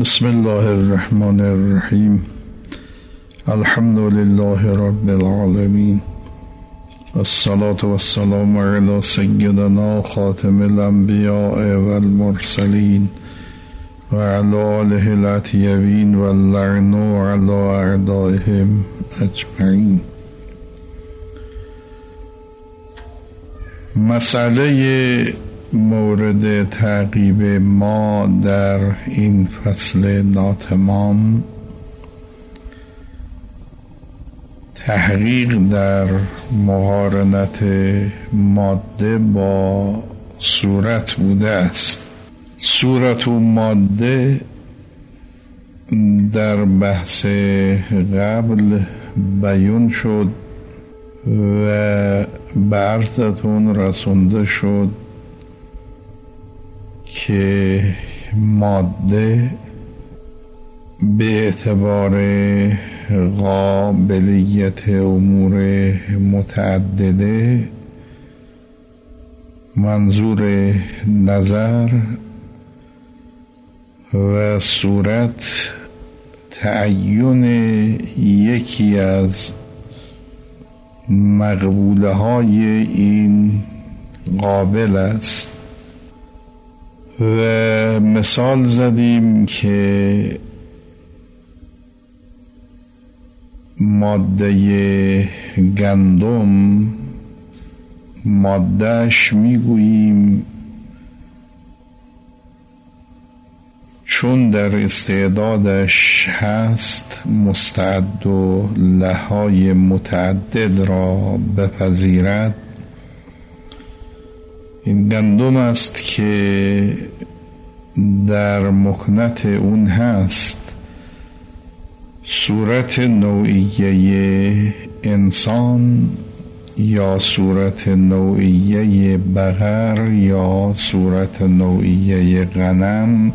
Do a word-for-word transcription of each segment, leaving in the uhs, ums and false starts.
بسم الله الرحمن الرحیم. الحمد لله رب العالمین، والصلاة والسلام علی سیدنا خاتم الانبیاء والمرسلین و علی آله الاطیبین واللعن علی اعدائهم اجمعین. مسئله مورد تعقیب ما در این فصل ناتمام تحقیق در مقارنت ماده با صورت بوده است. صورت و ماده در بحث قبل بیان شد و به عرضتون رسونده شد که ماده به اعتبار قابلیت امور متعدده منظور نظر و صورت تعیین یکی از مقبوله های این قابل است و مثال زدیم که ماده گندم مادهش میگوییم چون در استعدادش هست مستعد و لهای متعدد را بپذیرد. این گندم است که در مکنت اون هست صورت نوعیه انسان یا صورت نوعیه بقر یا صورت نوعیه غنم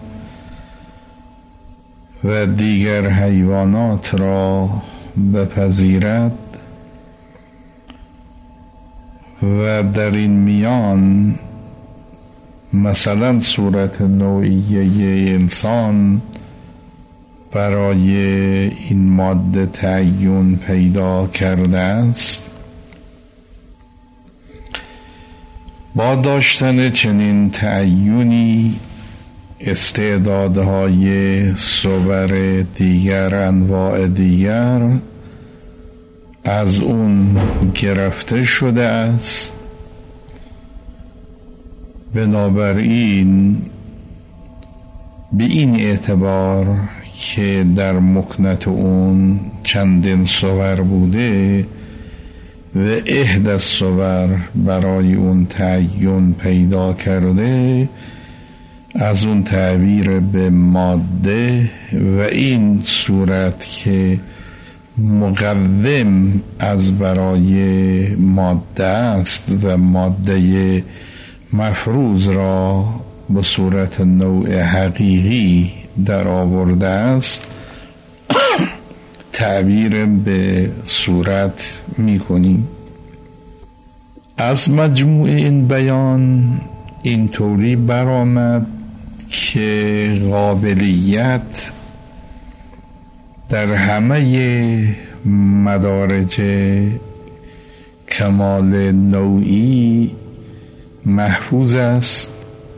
و دیگر حیوانات را بپذیرد و در این میان مثلا صورت نوعیه انسان برای این ماده تعیین پیدا کرده است. با داشتن چنین تعیینی استعدادهای صور دیگر انواع دیگر از اون گرفته شده است. بنابراین به این اعتبار که در مکنت اون چندین صور بوده و احد الصور برای اون تعیین پیدا کرده، از اون تعبیر به ماده و این صورت که مقوم از برای ماده است و ماده مفروض را به صورت نوع حقیقی در آورده است تعبیر به صورت می کنیم. از مجموع این بیان اینطوری برآمد که قابلیت در همه مدارج کمال نوعی محفوظ است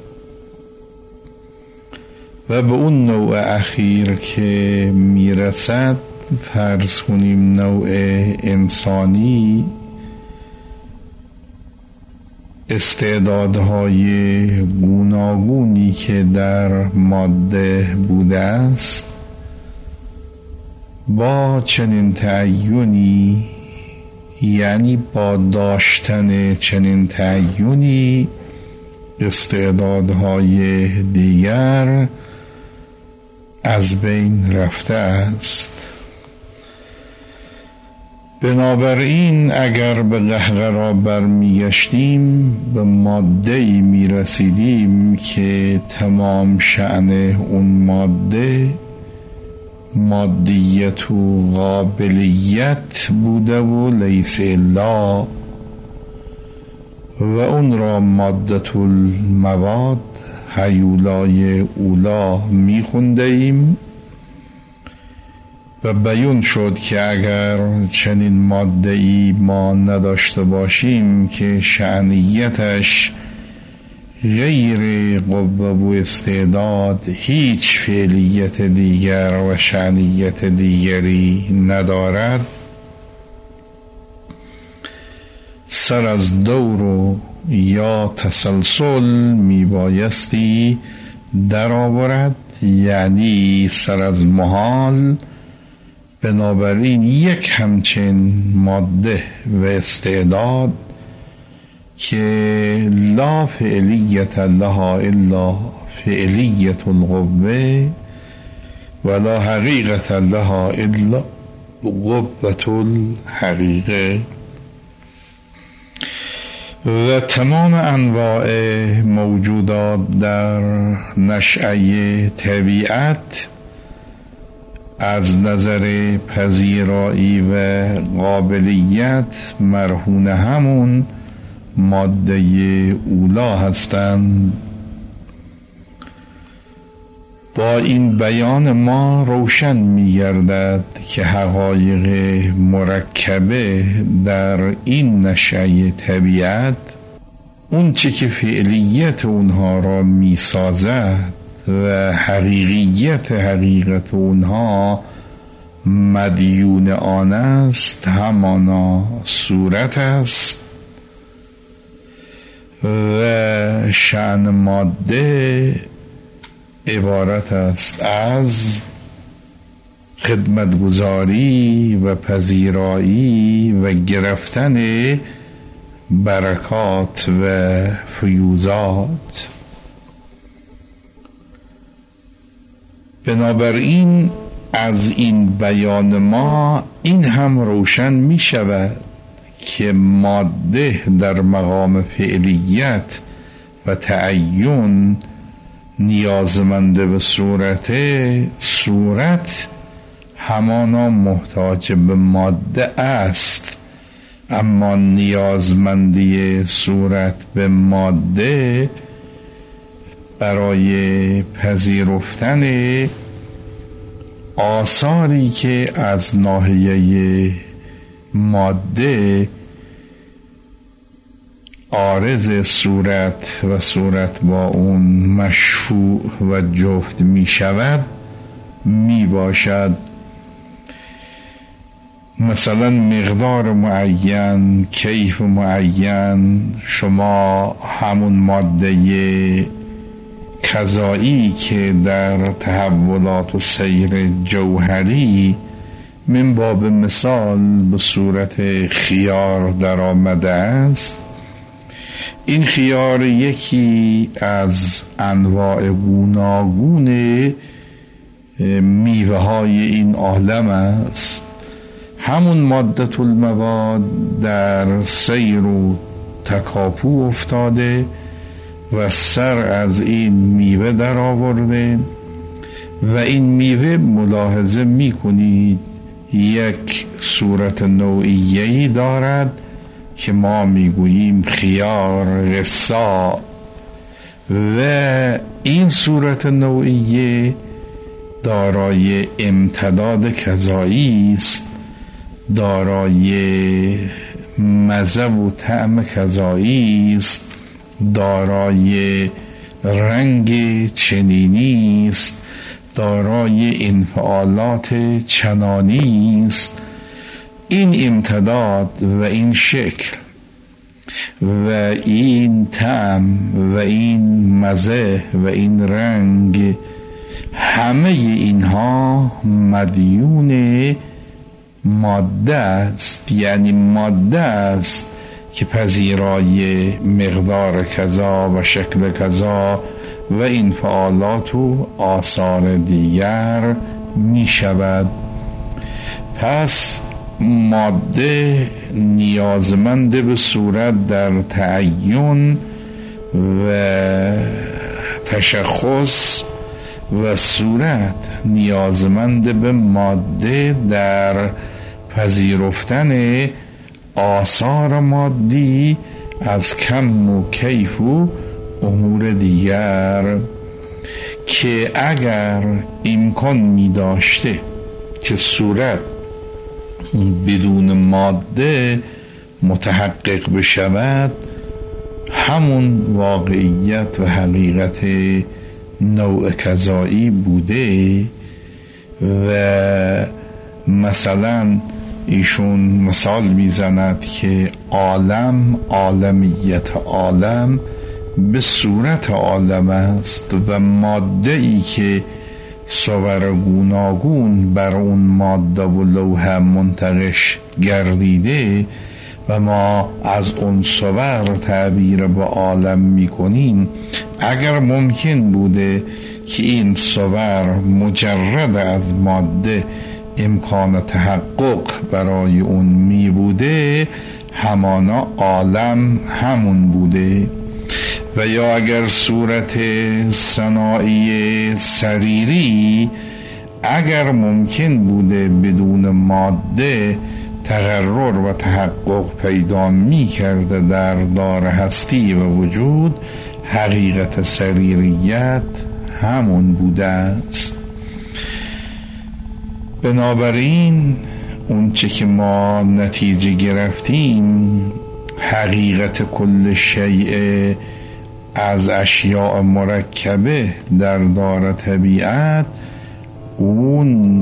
و به اون نوع اخیر که میرسد، فرض کنیم نوع انسانی، استعدادهای گوناگونی که در ماده بوده است با چنین تعیینی، یعنی با داشتن چنین تعیینی استعدادهای دیگر از بین رفته است. بنابراین اگر به قهقرا برمیگشتیم به ماده‌ای میرسیدیم که تمام شأن اون ماده مادیت و قابلیت بوده و لیس الا، و اون را مادة المواد هیولای اولا می خونده ایم و بیان شد که اگر چنین ماده ای ما نداشته باشیم که شأنیتش غیر قوه و استعداد هیچ فعلیت دیگر و شأنیت دیگری ندارد، سر از دور و یا تسلسل می بایستی در آورد، یعنی سر از محال. بنابراین یک همچین ماده و استعداد که لا فعلیت لها الا فعلیت القوه ولا حقیقت لها الا قوة الحقیقه، و تمام انواع موجودات در نشأه طبیعت از نظر پذیرایی و قابلیت مرهون همون ماده اولا هستند. با این بیان ما روشن می گردد که حقایق مرکبه در این نشأه طبیعت، اون چه که فعلیت اونها را می سازد و حقیقیت حقیقت اونها مدیون آن است، همانا صورت است و شأن ماده عبارت است از خدمتگزاری و پذیرایی و گرفتن برکات و فیوزات. بنابراین از این بیان ما این هم روشن می شود که ماده در مقام فعلیت و تعین نیازمنده به صورت، صورت همانا محتاج به ماده است، اما نیازمندی صورت به ماده برای پذیرفتن آثاری که از ناحیه ماده عارض صورت و صورت با اون مشفوع و جفت می شود می باشد. مثلا مقدار معین، کیف معین، شما همون ماده کذایی که در تحولات و سیر جوهری من باب مثال به صورت خیار در آمده است، این خیار یکی از انواع گوناگون میوه های این عالم است. همون ماده المواد در سیر و تکاپو افتاده و سر از این میوه در آورده و این میوه ملاحظه می کنید یک صورت نوعیه‌ای دارد که ما میگوییم خیار قصا، و این صورت نوعیه دارای امتداد کذایی است، دارای مزه و طعم کذایی است، دارای رنگ چنینی است، دارای انفعالات چنانی است. این امتداد و این شکل و این طعم و این مزه و این رنگ، همه اینها مدیون ماده است، یعنی ماده است که پذیرای مقدار کذا و شکل کذا و انفعالات و آثار دیگر می شود. پس ماده نیازمند به صورت در تعین و تشخص و صورت نیازمند به ماده در پذیرفتن آثار مادی از کم و کیف و امور دیگر که اگر امکان می داشته که صورت بدون ماده متحقق بشود، همون واقعیت و حقیقت نوع کذایی بوده. و مثلا ایشون مثال میزند که عالم، عالمیت عالم به صورت عالم است و ماده ای که صور گوناگون بر اون ماده و لوح منتقش گردیده و ما از اون صور تعبیر به عالم میکنیم، اگر ممکن بوده که این صور مجرد از ماده امکان تحقق برای اون می بوده، همانا عالم همون بوده. و یا اگر صورت صناعی سریری اگر ممکن بوده بدون ماده تقرر و تحقق پیدا می کرده در دار هستی و وجود، حقیقت سریریت همون بوده است. بنابراین اون چه که ما نتیجه گرفتیم، حقیقت کل شیء از اشیاء مرکبه در دار طبیعت، اون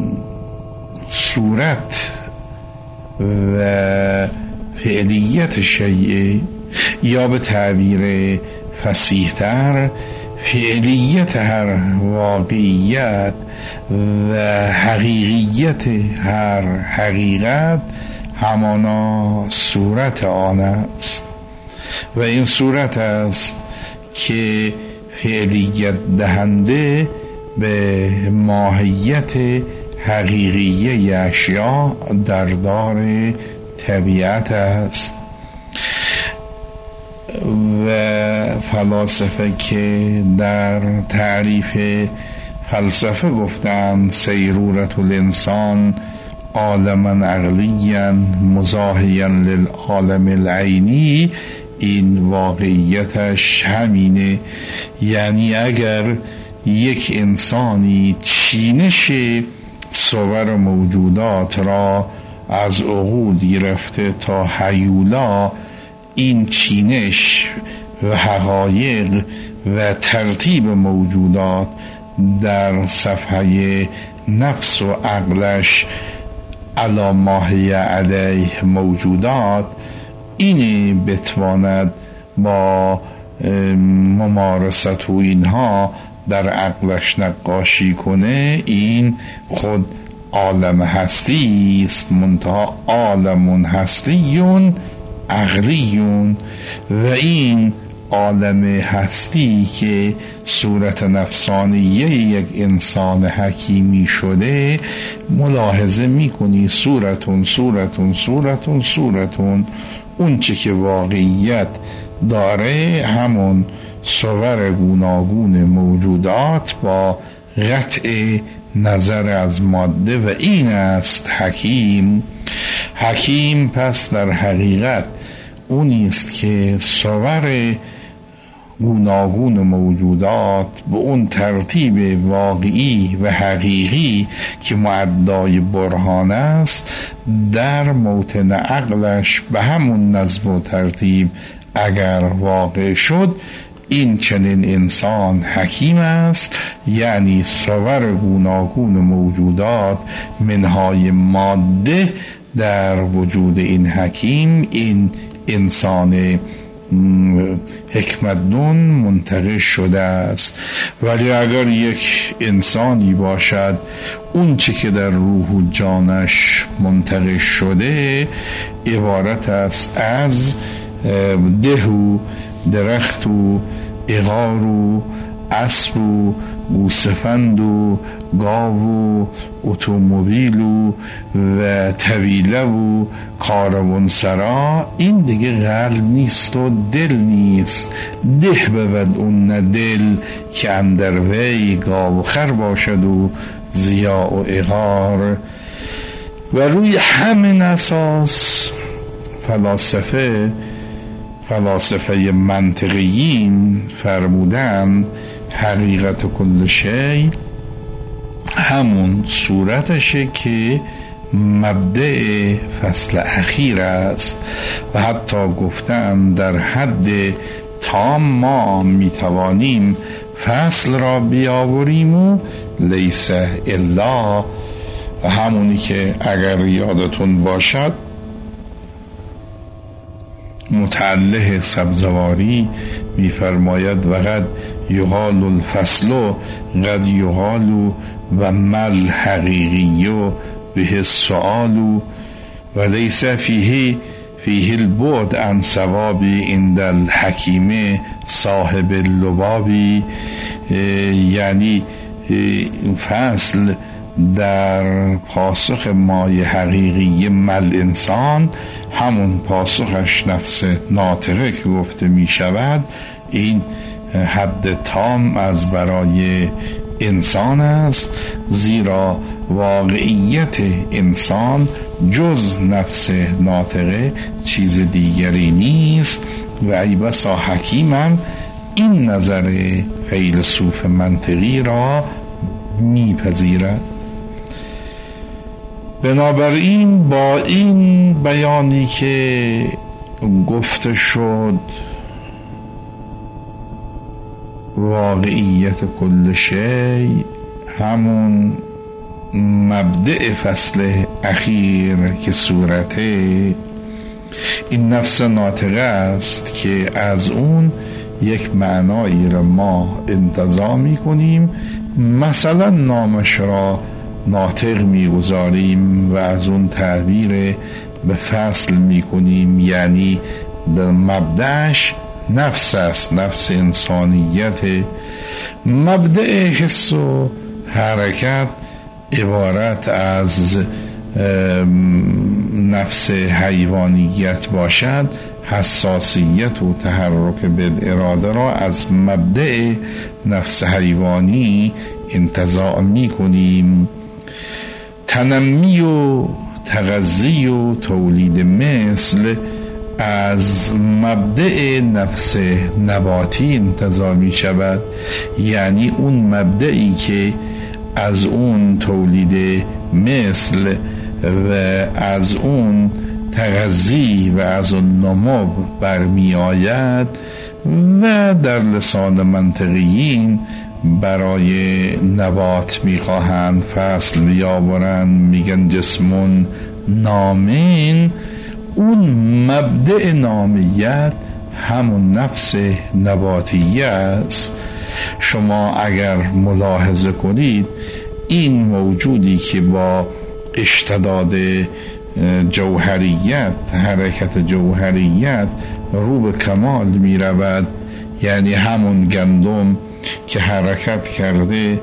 صورت و فعلیت شیء، یا به تعبیر فصیح‌تر فعلیت هر واقعیت و حقیقیت هر حقیقت همانا صورت آن است. و این صورت است که فعلیت دهنده به ماهیت حقیقیه اشیاء در دار طبیعت است. و فلاسفه که در تعریف فلسفه گفتند سیرورت الانسان عالما عقلیا مزاحیا للعالم العینی، این واقعیتش همینه. یعنی اگر یک انسانی چینش صور موجودات را از عقول گرفته تا هیولا، این چینش و حقایق و ترتیب موجودات در صفحه نفس و عقلش علی ما هی علیه موجودات، اینی بتواند با ممارست و اینها در عقلش نقاشی کنه، این خود عالم هستی است، منتها عالم هستیون عقلیون. و این عالم هستی که صورت نفسانیه یک انسان حکیمی شده، ملاحظه میکنی صورتون صورتون صورتون صورتون اون چه که واقعیت داره همون صور گوناگون موجودات با قطع نظر از ماده، و این است حکیم. حکیم پس در حقیقت اونی است که صور گوناگون موجودات به اون ترتیب واقعی و حقیقی که معدای برهان است در موطن عقلش به همون نظم و ترتیب اگر واقع شد، این چنین انسان حکیم است. یعنی صور گوناگون موجودات منهای ماده در وجود این حکیم، این انسان حکمتدون منتقش شده است. ولی اگر یک انسانی باشد اون چه که در روح و جانش منتقش شده عبارت است از ده و درخت و عقار و اسب و گوسفند و گاو و اتومبیل و و طویله و کاروانسرا، این دیگه قلب نیست و دل نیست. ده بود اون نه دل که اندر وی گاو و خر باشد و ضیاء و عقار. و روی همین اساس فلاسفه فلاسفه منطقیین فرمودن حقیقت کل شی همون صورتشه که مبدأ فصل اخیر است و حتی گفتن در حد تام ما میتوانیم فصل را بیاوریم و لیس الا، و همونی که اگر یادتون باشد متعلق سبزواری میفرماید وقد یقال الفصل قد یقال و مل حقیقی به السؤال و لیس فیه فیه البعد عن ثواب عند الحکیم صاحب اللبابی. یعنی فصل در پاسخ مای حقیقی مل انسان، همون پاسخش نفس ناطقه که گفته می شود، این حد تام از برای انسان است، زیرا واقعیت انسان جز نفس ناطقه چیز دیگری نیست و ای بسا حکیمم این نظر فیلسوف منطقی را میپذیرد. بنابراین با این بیانی که گفته شد واقعیت کل شی همون مبدأ فصل اخیر که صورته این نفس ناطقه است که از اون یک معنایی را ما انتزاع می کنیم، مثلا نامش را ناطق می گذاریم و از اون تعبیر به فصل می کنیم، یعنی در مبدأش نفس است، نفس انسانیت. مبدأ حس و حرکت عبارت از نفس حیوانیت باشد، حساسیت و تحرک بالاراده را از مبدأ نفس حیوانی انتزاع می کنیم. تنمی و تغذی و تولید مثل از مبدأ نفس نباتی انتزاع می شود، یعنی اون مبدئی که از اون تولید مثل و از اون تغذی و از اون نمو برمی آید و در لسان منطقیین برای نبات می خواهند فصل بیاورند، میگن جسمون نامین. اون مبدأ نامیت همون نفس نباتیه است. شما اگر ملاحظه کنید این موجودی که با اشتداد جوهریت، حرکت جوهریت رو به کمال می رود، یعنی همون گندم که حرکت کرده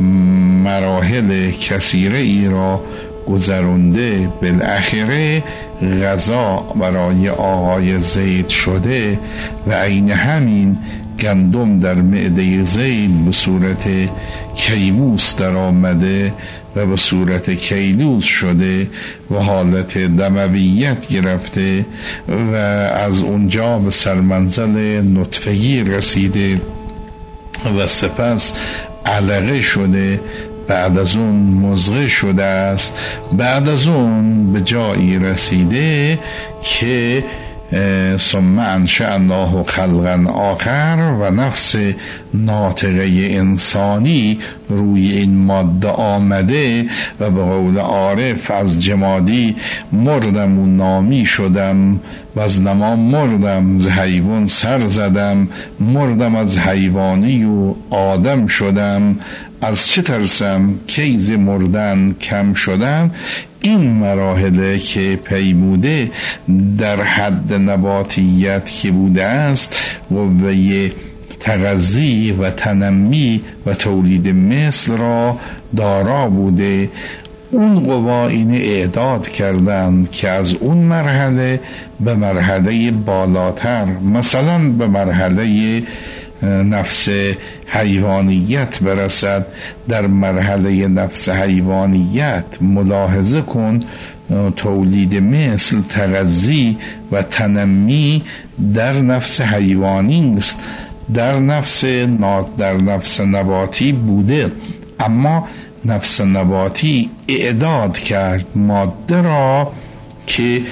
مراحل کثیره ای را گذرونده، بالاخره غذا برای آقای زید شده و عین همین گندم در معده زید به صورت کیموس در آمده و به صورت کیلوس شده و حالت دمویت گرفته و از اونجا به سرمنزل نطفگی رسیده و سپس علقه شده، بعد از اون مضغه شده است، بعد از اون به جایی رسیده که ثم انشأناه خلقا آخر و نفس ناطقه انسانی روی این ماده آمده و به قول عارف از جمادی مردم و نامی شدم و از نما مردم ز حیوان سر زدم، مردم از حیوانی و آدم شدم، از چه ترسم کی ز مردن کم شدم. این مراحل که پیموده در حد نباتیت که بوده است و یه تغذی و تنمی و تولید مثل را دارا بوده، اون قوا اینه اعداد کردند که از اون مرحله به مرحله بالاتر، مثلا به مرحله نفس حیوانیت برسد، در مرحله نفس حیوانیت ملاحظه کن تولید مثل، تغذی و تنمی در نفس حیوانی است، در نفس در نفس نباتی بوده، اما نفس نباتی اعداد کرد ماده را که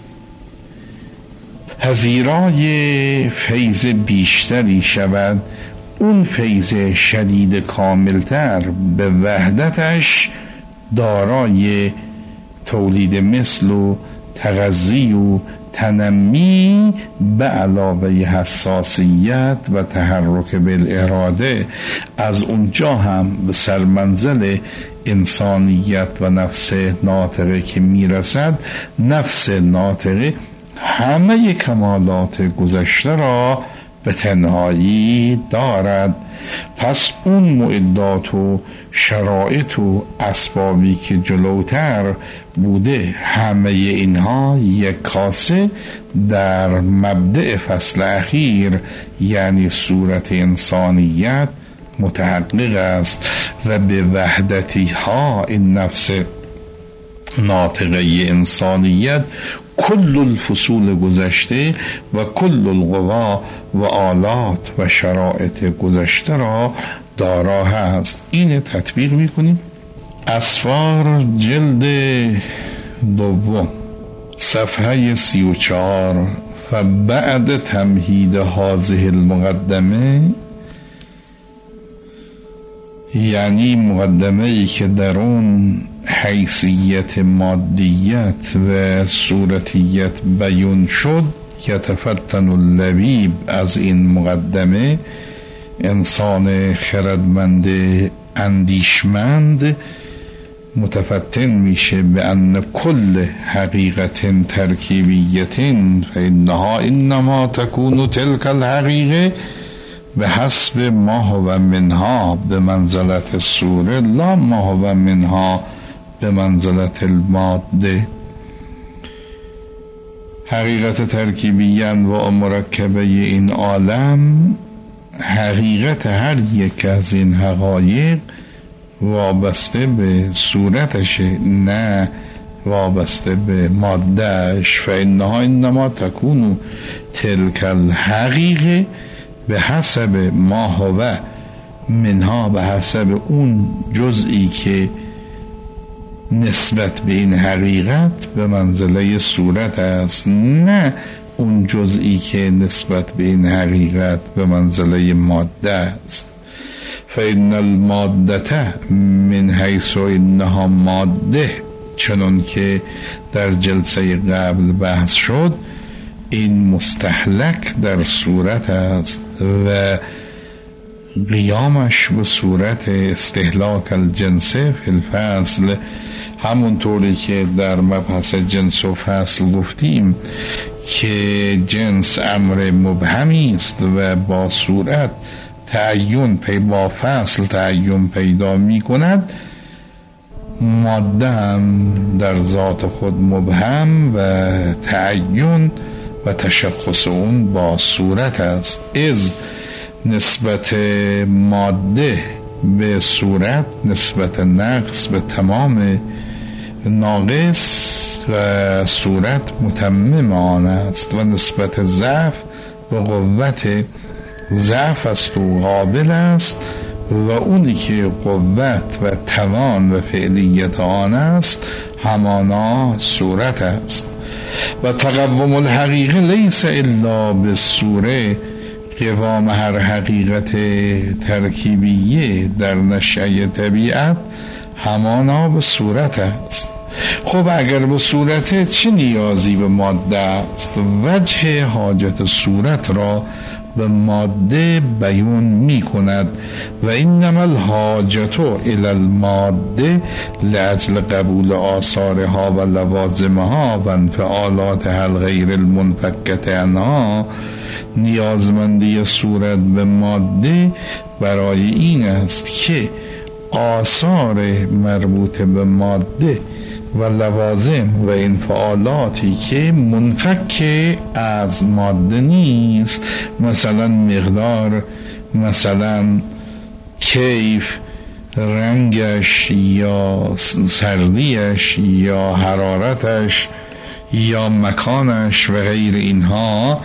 پذیرای فیض بیشتری شود. اون فیض شدید کاملتر به وحدتش دارای تولید مثل و تغذی و تنمی به علاوه حساسیت و تحرک بالاراده، از اونجا هم به سرمنزل انسانیت و نفس ناطقه که میرسد، نفس ناطقه همه کمالات گذشته را به تنهایی دارد. پس اون معدات و شرایط و اسبابی که جلوتر بوده، همه اینها یک کاسه در مبدأ فصل اخیر یعنی صورت انسانیت متحقق است و به وحدتی ها این نفس ناطقه انسانیت کل الفصول گذشته و کل القوا و آلات و شرایط گذشته را دارا هست. این تطبیق میکنیم. اسفار جلد دوم صفحه سی و چهار. فبعد تمهید هذه المقدمه، یعنی مقدمه ای که در اون حیثیت مادیت و صورتیت بیان شد، یتفتن اللبیب، از این مقدمه انسان خردمند اندیشمند متفتن میشه به ان کل حقیقت ترکیبیت فانها انما تکون تلک الحقیقه به حسب ما هو منها به منزلت الصوره لا ما هو منها به منزلت الماده. حقیقت ترکیبی و مرکبه این عالم، حقیقت هر یک از این حقایق وابسته به صورتشه، نه وابسته به مادهش. فانها انما تکون تلک الحقیقه به حسب ما هو منها، به حسب اون جزئی که نسبت به این حقیقت به منزله صورت است، نه اون جزئی که نسبت به این حقیقت به منزله ماده است. فإن المادة من حیث انها ماده، چنان که در جلسه قبل بحث شد، این مستهلک در صورت است و قیامش به صورت استهلاک الجنس فی الفصل، همونطوری که در مبحث جنس و فصل گفتیم که جنس امر مبهمی است و با صورت تعین پی با فصل تعین پیدا می کند، ماده هم در ذات خود مبهم و تعین و تشخص اون با صورت است. از نسبت ماده به صورت نسبت نقص به تمام ناقص و صورت متمم آن است و نسبت ضعف و قوت ضعف است و قابل است و اونی که قوت و توان و فعلیت آن است همانا صورت است. و تقوم الحقیقه لیس الا به صوره، قوام هر حقیقت ترکیبیه در نشأه طبیعت همانا به صورت است. خب اگر به صورت چه نیازی به ماده است؟ وجه حاجت صورت را به ماده بیان می کند و انما الحاجت الی الماده لاجل قبول آثارها و لوازمها و انفعالاتها الغیر المنفکة عنها. نیازمندی صورت به ماده برای این است که آثار مربوط به ماده و لوازم و انفعالاتی که منفک از ماده نیست، مثلا مقدار مثلا کیف، رنگش یا سردیش یا حرارتش یا مکانش و غیر اینها.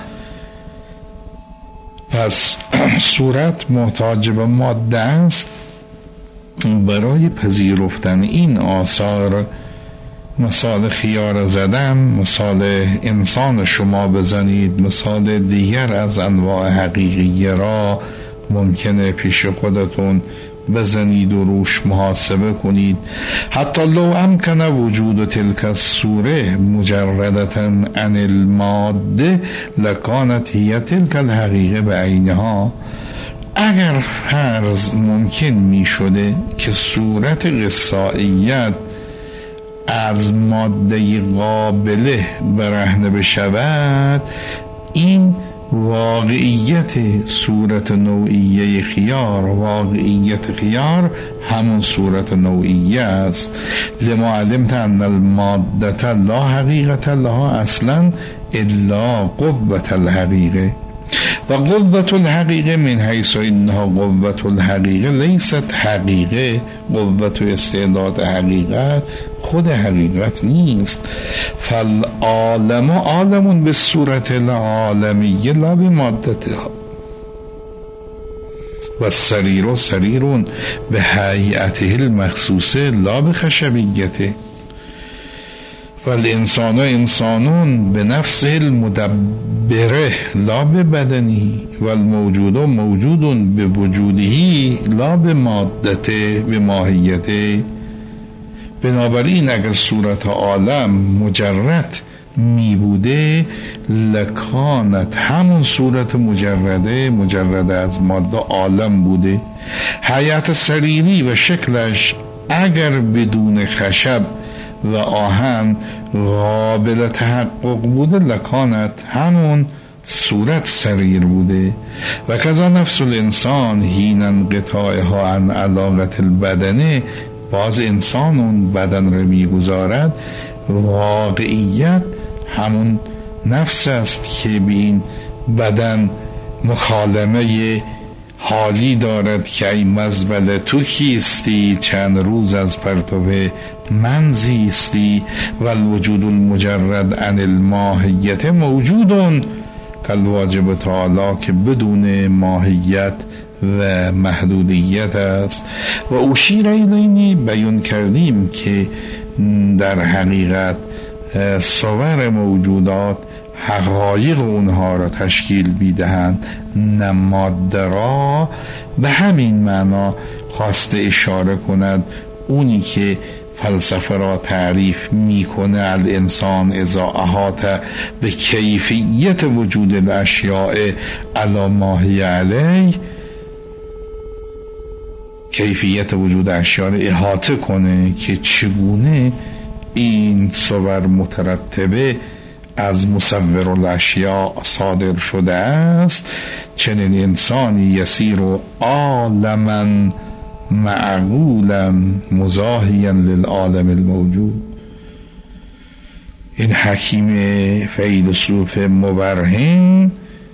پس صورت محتاج به ماده است. برای پذیرفتن این آثار مثال خیار زدم، مثال انسان شما بزنید، مثال دیگر از انواع حقیقیه را ممکنه پیش خودتون بزنید و روش محاسبه کنید. حتی لو امکن وجود تلک الصوره مجردة عن الماده لکانت هی تلک الحقیقه بعینها. اگر فرض ممکن می شده که صورت قصائیت از ماده قابله برهنه بشود، این واقعیت صورت نوعیه خیار، واقعیت خیار همون صورت نوعیه است. لما علمت ان الماده لا حقیقت لها اصلا الا قوة الحقیقه و قوة الحقیقه من حیث انها قوة الحقیقه لیست حقیقه. قوت و استعداد حقیقت خود حقیقت نیست. فالعالم عالم به صورت العالمیه لا به مادتها و السریر سریر به هیئته المخصوصه لا به خشبیته و الانسان انسانون به نفسه المدبره لا به بدنی و الموجود موجودون به وجودهی لا به مادته به ماهیته. بنابراین اگر صورت عالم مجرد می بوده لکانت همون صورت مجرده مجرده از ماده عالم بوده. حیات سریری و شکلش اگر بدون خشب و آهن قابل تحقق بوده لکانت همون صورت سریر بوده. و کذا نفس الانسان حین انقطاعها عن علاقت البدنه، باز انسان اون بدن رو میگذارد، واقعیت همون نفس است که به این بدن مکالمه حالی دارد که ای مزبله تو کیستی، چند روز از پرتو من زیستی. و الوجود المجرد عن الماهیت موجودون کالواجب تعالی که بدون ماهیت و محدودیت است. و اشیر الیه بیان کردیم که در حقیقت صور موجودات حقایق اونها را تشکیل بیدهند، نه ماده را. به همین معنا خواسته اشاره کند اونی که فلسفه را تعریف میکنه الانسان اذا احاط به کیفیت وجود الاشیاء علی ما هی علیه، کیفیت وجود اشیاء را احاطه کنه که چگونه این صور مترتبه از مصور الاشیاء صادر شده است. چنین انسانی یسیر عالما معقولا مزاحیا للعالم الموجود. این حکیم فیلسوف مبرهن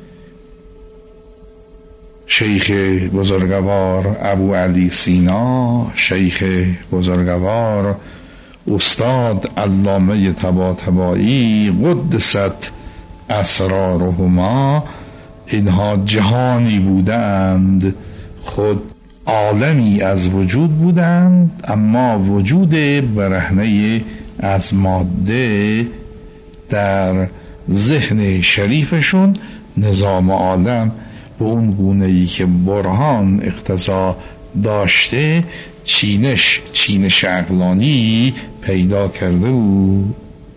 شیخ بزرگوار ابو علی سینا، شیخ بزرگوار استاد علامه طباطبایی قدست اسرارهما، اینها جهانی بودند، خود عالمی از وجود بودند، اما وجود برهنه از ماده در ذهن شریفشون نظام عالم به اون گونه‌ای که برهان اقتضا داشته چینش چینش عقلانی پیدا کرده بود.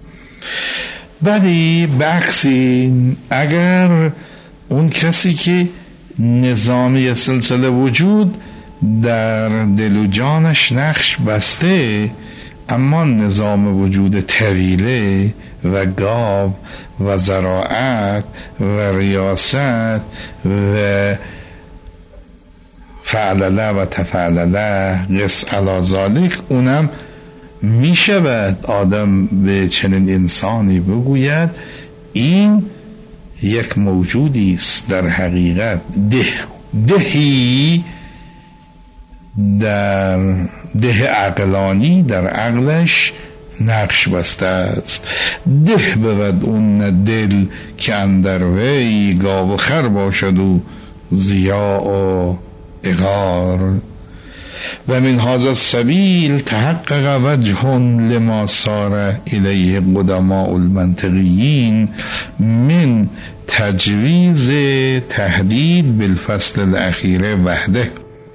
ولی بخشی اگر اون کسی که نظامی سلسله وجود در دل و جانش نقش بسته، اما نظام وجود طویله و گاو و زراعت و ریاست و فعلله و تفعلله قس علی ذالک، اونم می شود آدم به چنین انسانی بگوید این یک موجودی است در حقیقت ده دهی در ده عقلانی در عقلش نقش بسته است. ده بود اون دل که اندر وی گاو و خر باشد و ضیاء و عقار. و من هذا السبیل تحقق وجه لما صار الیه قدماء المنطقیین من تجویز تهدید بالفصل الاخیر وحده.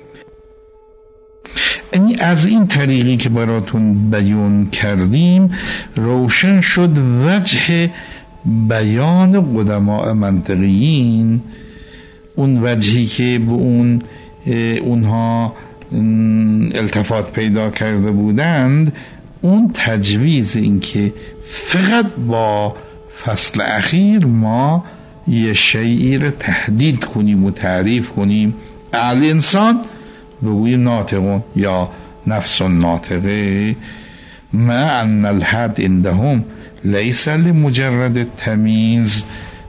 یعنی از این طریقی که براتون بیان کردیم روشن شد وجه بیان قدماء منطقیین، اون وجهی که به اون اونها التفات پیدا کرده بودند، اون تجویز، این که فقط با فصل اخیر ما یه شیئی رو تهدید کنیم و تعریف کنیم. اهل انسان بگوییم ناطقون یا نفس ناطقه، ما ان الحد عندهم لیس لمجرد التمیز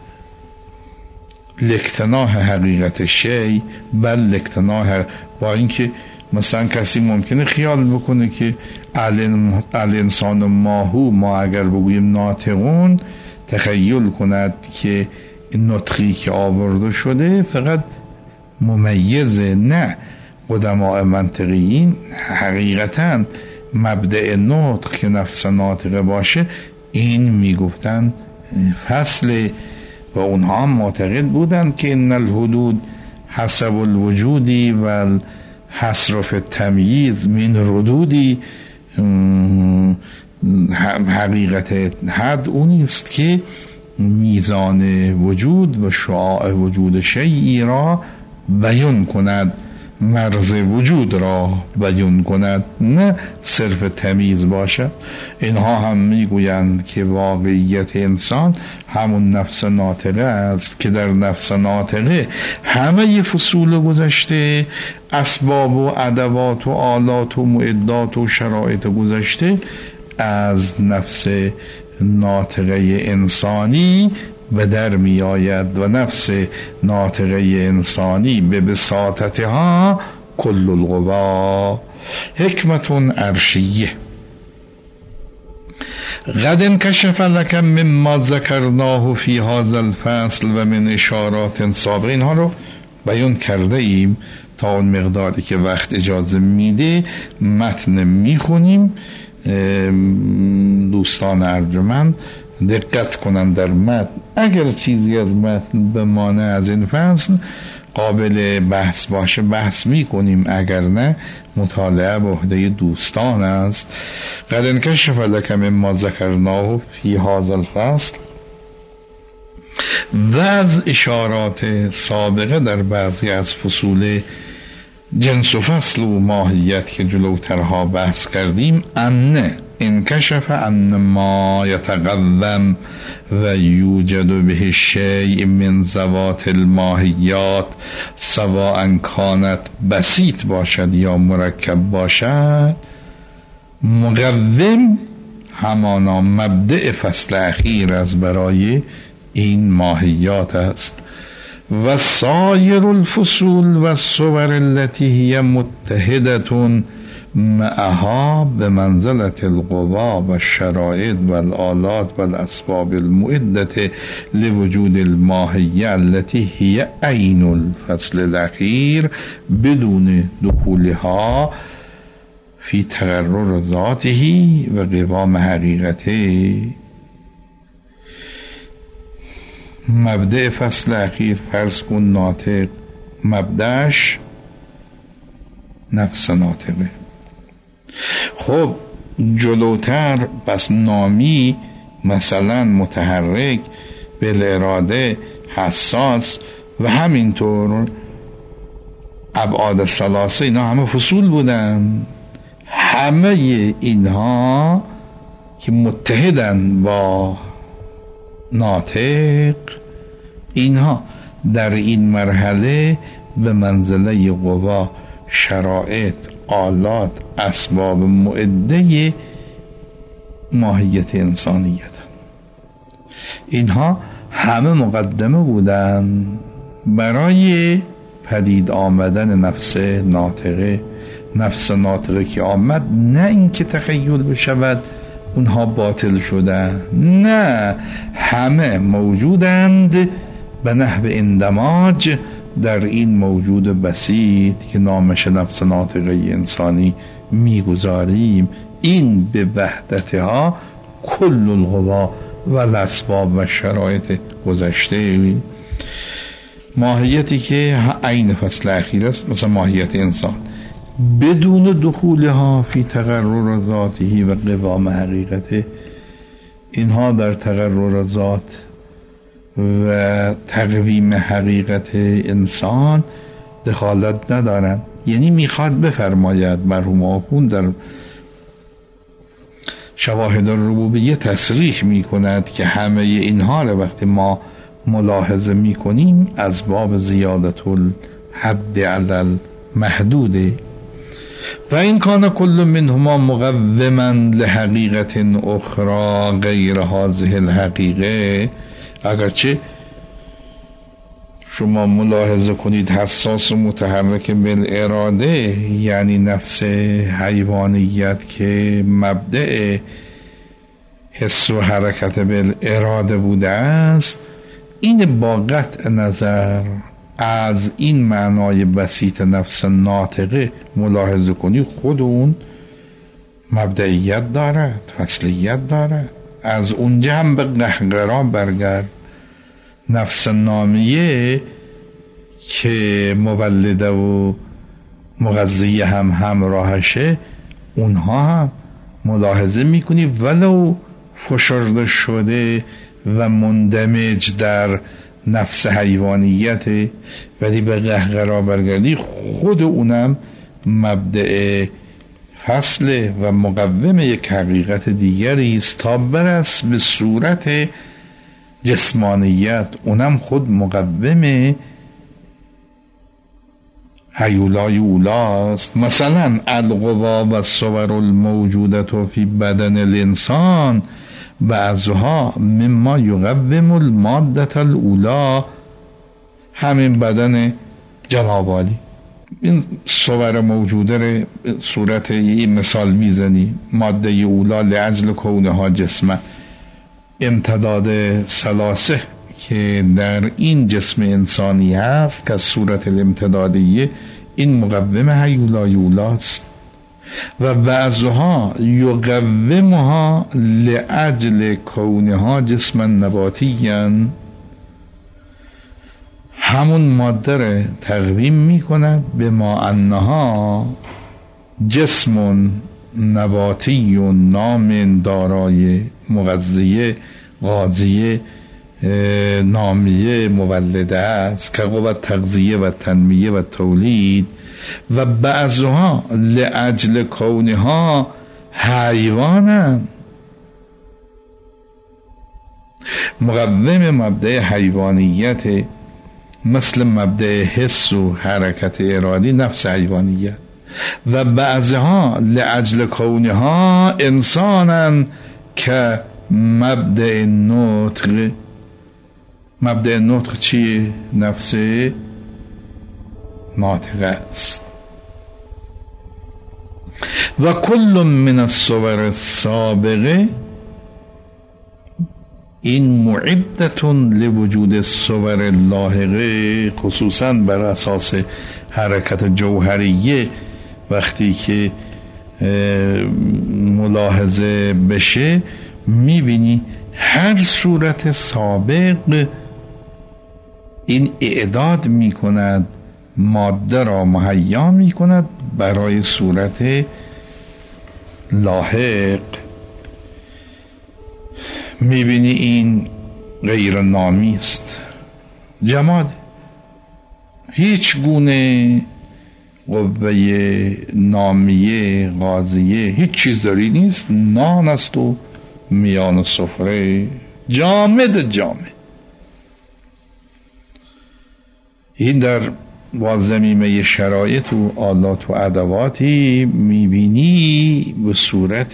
لاقتناع حقیقت شی بل لاقتناع، با اینکه مثلا کسی ممکنه خیال بکنه که اهل انسان ماهو، ما اگر بگوییم ناطقون تخیل کند که نطقی که آورده شده فقط ممیزه. نه، قدماء منطقیین حقیقتا مبدأ نطق که نفس ناطقه باشه این میگفتن فصل، و اونها هم معتقد بودند که ان الحدود حسب الوجودی و حصر فی التمییز من ردودی. حقیقت حد اونی است که میزان وجود و شعاع وجود شیئی را بیان کند، مرز وجود را بیان کند، نه صرف تمیز باشد. اینها هم میگویند که واقعیت انسان همون نفس ناطقه است که در نفس ناطقه همه فصول گذشته، اسباب و ادوات و آلات و معدات و شرایط گذشته از نفس ناطقه انسانی به در می آید و نفس ناطقه انسانی به بساطتها کل القوا حکمت عرشیه قد انکشف لک مما ذکرناه فی هذا الفصل و من اشارات سابقه. اینها رو بیان کرده ایم تا اون مقداری که وقت اجازه میده متن میخونیم. دوستان ارجمند دقت کنن در متن، اگر چیزی از متن بمانه از این فصل قابل بحث باشه بحث میکنیم، اگر نه مطالعه به عهده دوستان است. قد انکشف لک مما ذکرناه فی هذا الفصل، و از اشارات سابقه در بعضی از فصول جنس و فصل و ماهیت که جلوترها بحث کردیم، ان انکشف ان ما یتقوم و یوجد به شیء من ذوات الماهیات سواء کانت بسیط باشد یا مرکب باشد، مقوم همانا مبدأ فصل اخیر از برای این ماهیات است. و سایر الفصول و الصور التي هي متحدة معها بمنزلة القوا و الشرائط و الآلات و الاسباب المعدة لوجود الماهیه التي هي عین الفصل الاخیر بدون دخولها فی تقرر ذاته و قوام حقیقته. مبدأ فصل اخیر فرض کن ناطق مبدأش نفس ناطقه. خب جلوتر بس نامی مثلا متحرک، بالاراده، حساس و همینطور ابعاد ثلاثه، اینا همه فصول بودن. همه اینها که متحدن با ناطق، اینها در این مرحله به منزله قوا، شرایط، آلات، اسباب معده ماهیت انسانیت. اینها همه مقدمه بودن برای پدید آمدن نفس ناطقه، نفس ناطقه که آمد، نه اینکه تخیل بشود اونها باطل شدن، نه، همه موجودند به نحو اندماج در این موجود بسیط که نامش نفس ناطقه انسانی میگذاریم. این به وحدتها کل القوا و الاسباب و شرایط گذشته، ماهیتی که عین فصل اخیر است، مثلا ماهیت انسان، بدون دخولها فی تقرر ذاته و قوام حقیقته. اینها در تقرر ذات و تقویم حقیقت انسان دخالت ندارند. یعنی میخواد بفرماید مرحوم آخوند در شواهد الربوبیه تصریح میکند که همه اینها را وقتی ما ملاحظه میکنیم از باب زیادت الحد علی المحدوده. و این کان کل منهما مقوما لحقیقت اخرى غیر هذه الحقیقه. اگرچه شما ملاحظه کنید حساس و متحرک بالاراده، یعنی نفس حیوانیت که مبدأ حس و حرکت بالاراده بوده است، این با قطع نظر از این معنای بسیط نفس ناطقه ملاحظه کنی خود اون مبدئیت دارد، فصلیت دارد. از اونجا هم به قهقرا برگرد. نفس نامیه که مولده و مغذیه هم همراهشه، اونها هم ملاحظه میکنی ولو فشرده شده و مندمج در نفس حیوانیت، ولی به قهقرا برگردی خود اونم مبدأ فصل و مقوم یک حقیقت دیگری است تا برس به صورت جسمانیت، اونم خود مقوم هیولای اولاست. مثلا القوا و الصور الموجودة فی بدن الانسان بعضها مما یقوم الماده الاولا. همین بدن جنابالی، این صور موجوده رو صورت یه مثال میزنی، ماده اولا لعجل کونها جسمه، امتداد ثلاثه که در این جسم انسانی هست که صورت الامتدادیه، این مقوم هیولای اولاست. و بعضها یقومها لعجل کونها جسم نباتیاً، همون ماده را تقویم میکنند به ما انها جسم نباتی و نام دارای مغذیه غازیه نامیه مولده است که قوت تغذیه و تنمیه و تولید. و بعضها لعجل کونها حیوانند، مقوم مبدأ حیوانیت، مثل مبدأ حس و حرکت ارادی نفس حیوانیت. و بعضها لعجل کونها انسانا که مبدأ نطق. مبدأ نطق چیه؟ نفس ناطقه است. و کل من الصور السابقه، این معدتون لوجود الصور اللاحقه، خصوصا بر اساس حرکت جوهریه وقتی که ملاحظه بشه میبینی هر صورت سابق این اعداد میکند، ماده را مهیا میکند برای صورت لاحق. میبینی این غیر نامی است، جماد، هیچ گونه قوه نامیه غازیه هیچ چیز داری نیست، نان است و میان سفره، جامد جامد. این در بازمیمه شرایط و آلات و ادواتی میبینی به صورت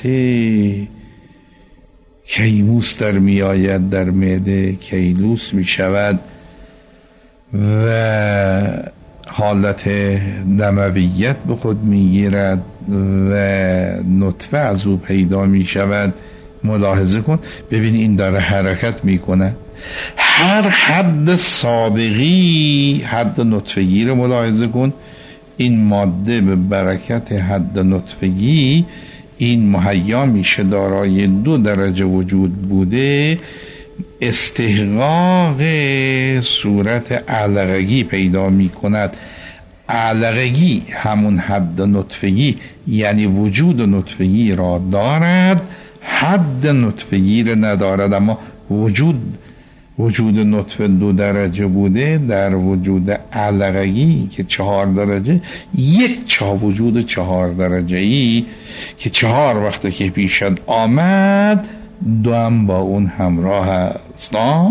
کیموس در میآید در معده، کیلوس میشود و حالت دمویت به خود میگیرد و نطفه از او پیدا می شود. ملاحظه کن، ببین این داره حرکت میکنه. هر حد سابقی حد نطفگی رو ملاحظه کن. این ماده به برکت حد نطفگی این مهیا میشه دارای دو درجه وجود بوده، استحقاق صورت علقگی پیدا می کند. علقگی همون حد نطفگی یعنی وجود نطفگی را دارد، حد نطفگی را ندارد. اما وجود وجود نطفه دو درجه بوده، در وجود علقگی که چهار درجه، یک چه وجود چهار درجه ای که چهار وقته که پیشت آمد دو هم با اون همراه است.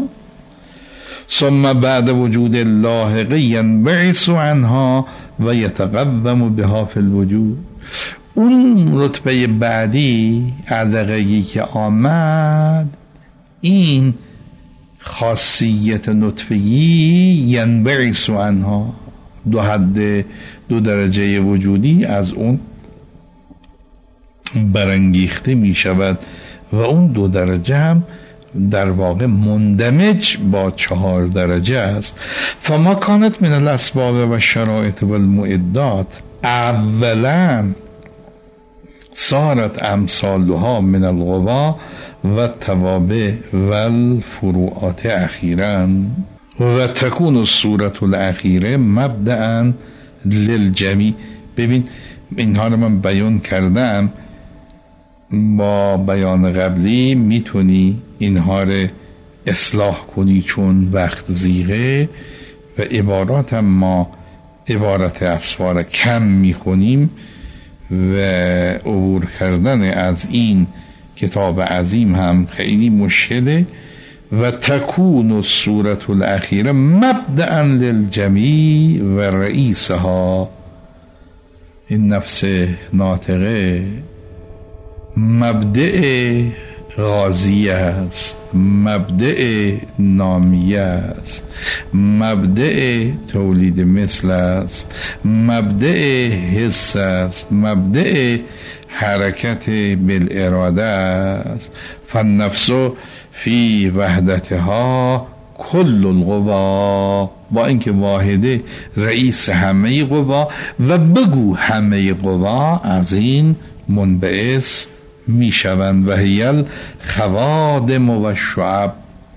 ثم بعد وجود لاحقه ینبعث عنها و یتقوم بها فی الوجود. اون رتبه بعدی علقگی که آمد، این خاصیت نطفگی ینبعث عنها، دو حد دو درجه وجودی از اون برانگیخته می شود و اون دو درجه هم در واقع مندمج با چهار درجه است. فما کانت من الاسباب و الشرائط و المعدات اولا صارت امثالها من القوا و التوابع و الفروعات اخیرا و تکون الصورت الاخیره مبدأ للجمیع. ببین اینها رو من بیان کردم، با بیان قبلی میتونی اینها رو اصلاح کنی چون وقت زیغه و عبارات هم ما عبارت اسفار کم میخونیم و عبور کردن از این کتاب عظیم هم خیلی مشکله. و تکون الصورت الاخیره مبدأ للجمیع و رئیسها، این نفس ناطقه مبدأ غازیه است، مبدأ نامیه است، مبدأ تولید مثل است، مبدأ حس است، مبدأ حرکت بالاراده است. فالنفس فی وحدتها کل القوا، با اینکه واحده رئیس همه قوا و بگو همه قوا از این منبعث می شوند. و هیل خوادم و شعب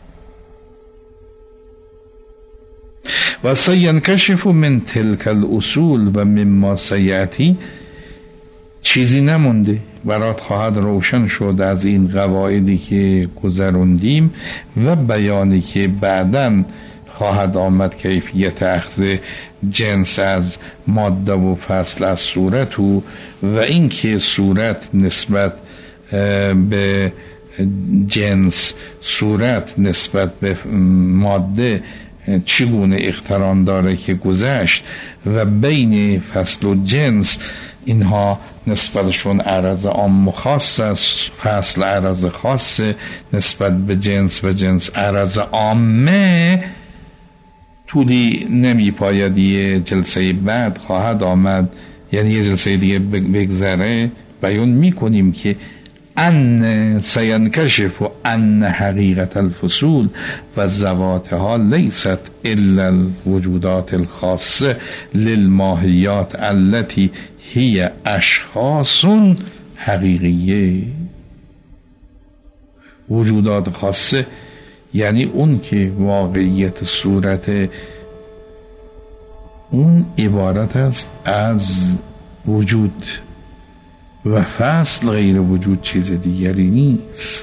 و سینکشف من تلک الاصول و مما سیأتی. چیزی نمونده، برات خواهد روشن شد از این قواعدی که گذروندیم و بیانی که بعداً خواهد آمد کیفیت اخذ جنس از ماده و فصل از صورت و و اینکه صورت نسبت به جنس، صورت نسبت به ماده چگونه اقتران داره که گذشت و بین فصل و جنس اینها نسبتشون عرض عام و خاص است. فصل عرض خاص نسبت به جنس و جنس عرض عامه. طولی نمی پاید، یه جلسه بعد خواهد آمد، یعنی یه جلسه دیگه بگذره بیان می کنیم که ان سینکشف و ان حقیقت الفصول و ذواتها لیست الا الوجودات الخاصه للماهیات التي هي اشخاص حقیقیه. وجودات خاصه یعنی اون که واقعیت صورت اون عبارت است از وجود و فصل غیر وجود چیز دیگری نیست.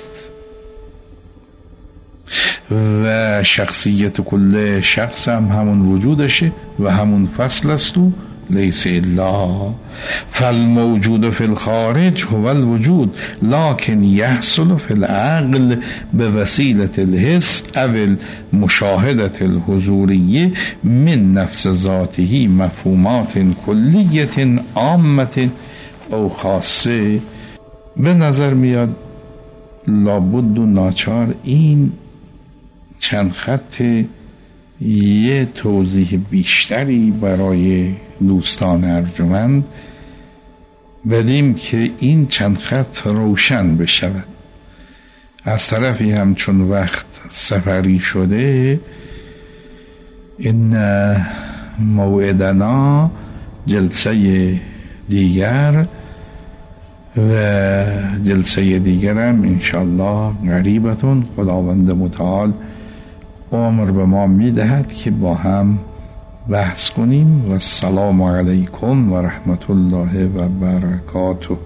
و شخصیت کل شخص هم همون وجودشه و همون فصل است و لیس الا. فالموجود فی الخارج هو الوجود لكن يحصل في العقل بوسيلة الحس او المشاهدة الحضورية من نفس ذاته مفهومات كلية عامة او خاصه. به نظر میاد لابد و ناچار این چند خط یه توضیح بیشتری برای دوستان ارجمند بدیم که این چند خط روشن بشود. از طرفی هم چون وقت سفری شده، این موعدنا جلسه دیگر و جلسه دیگرم انشالله قریبتون خداوند متعال عمر به ما میدهد که با هم بحث کنیم. و السلام علیکم و رحمت الله و برکاته.